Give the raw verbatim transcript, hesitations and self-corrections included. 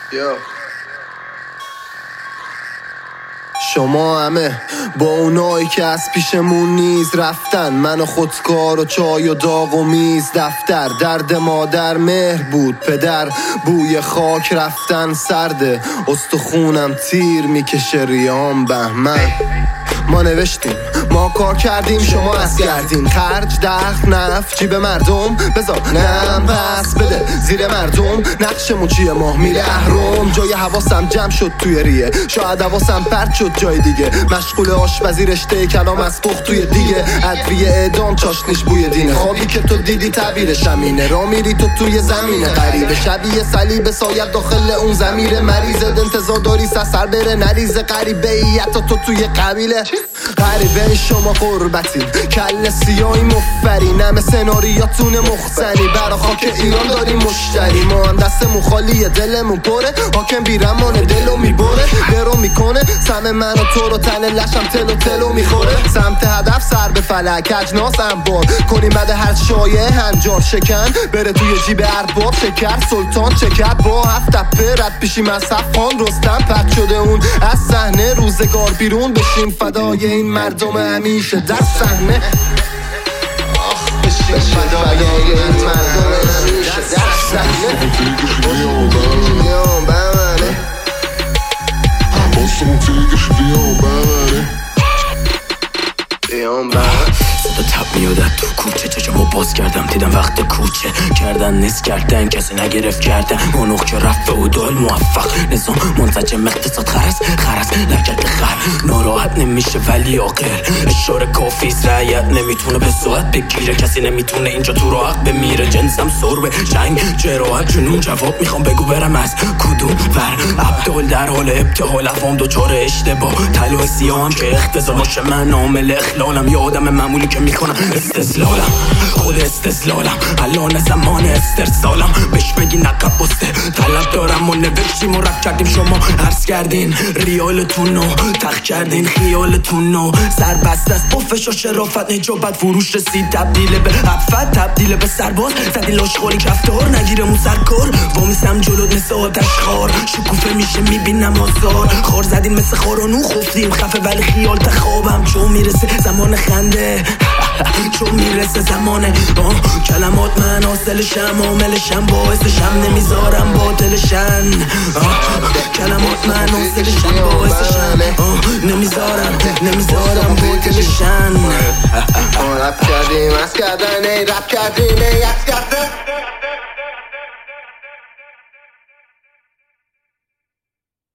شما همه با اونایی که از پیشمون نیز رفتن، من و خودکار و چای و داغ و میز دفتر. درد مادر مهر بود، پدر بوی خاک رفتن سرده، استخونم تیر میکشه ریام بهمن. ما نوشتیم، ما کار کردیم، شما از کردین. خرج دخل نف جیب مردم، بذار نم پس بده زیر مردم. نقشمون چیه؟ ماه میره اهرم. جای حواسم جمع شد توی ریه، شاید حواسم پرت شد جای دیگه. مشغول آشپزی رشته کلام از پخت توی دیگه. ادویه اعدام چاشنیش بوی دینه. خوابی که تو دیدی تعبیرش همینه. را میری تو توی زمینه غریبه، شبیه صلیب سایت داخل اون ضمیر مریض. انتظار داری سر بره نریزه غریبه ایت تو توی قبیله غریبه. شما قربتین کل سیاهی مفری، نم سناریاتون مخزنی. برا خاک ایران داریم مشتری، ما هم دستمون خالیه دلمون پره. حاکم بیرمانه دلو میبره، برو میکنه سم من و تو رو تن لشم تلو تلو میخوره. سمت هدف سر به فلک اجناس انبار کنیم بعد هر شایه هنجار شکن بره توی جیب ارباب. شکر سلطان چکر با هفت تپه رد پیشیم از صفان رستم. پد شده اون از صحنه روزگار بیرون بشیم فدای این مردم همیشه در صحنه. آخ بشیم فدای این مردم همیشه در صحنه. بیام بمنه حواسمون تیگش بیام بمنه بیام بمنه. صدا تب میادد تو کوچه، چشمو باز کردم دیدم وقت کوچه کردن نیست کردن، کسی نگرفت کردن. منوخ که رفت و دول موفق، نظام منسجم اقتصاد خرس خرس لگت خر. ناراحت نمیشه ولی عاقل، اشاره کافیست رعیت نمیتونه به ساعت بگیره. کسی نمیتونه اینجا تو رو حق بمیره. جنسم سربه جنگ جراحت جنون، جواب میخوام بگو برم از کدوم ور. عبدال در حال ابتحال افام دوچار اشتباه، طلوع سیاهم که اختزال باشه من عامل اخلالم. یه آدم معمولی که میکنم استسلالم، خود استسلالم الان زمان استرسالم. بهش بگی نقب بسته طلب دارم و نوشتیم و رفت کردیم. شما عرض کردین ریالتون رو تخ کردین، خیالتون رو سر بست از پفش و شرافت نجابت فروش رسید. تبدیل به عفت تبدیل به سرباز زدی لاشخوری کفتار نگیره مو سرکار. وامیستم جلوت مثل آتش خار، شکوفه میشه میبینم آزار. خار زدین مثل خارانو خفتیم خفه ولی خیال تخوابم. چون میرسه زمان خنده چون میرسه زمانه آه. کلمات من حاصلشم عاملشم باعثشم نمیذارم باطلشن. کلمات من حاصلشم باعثشم نمیذارم نمیذارم باطلشن. رپ کردیم از کردن ای رپ کردیم ای از کردن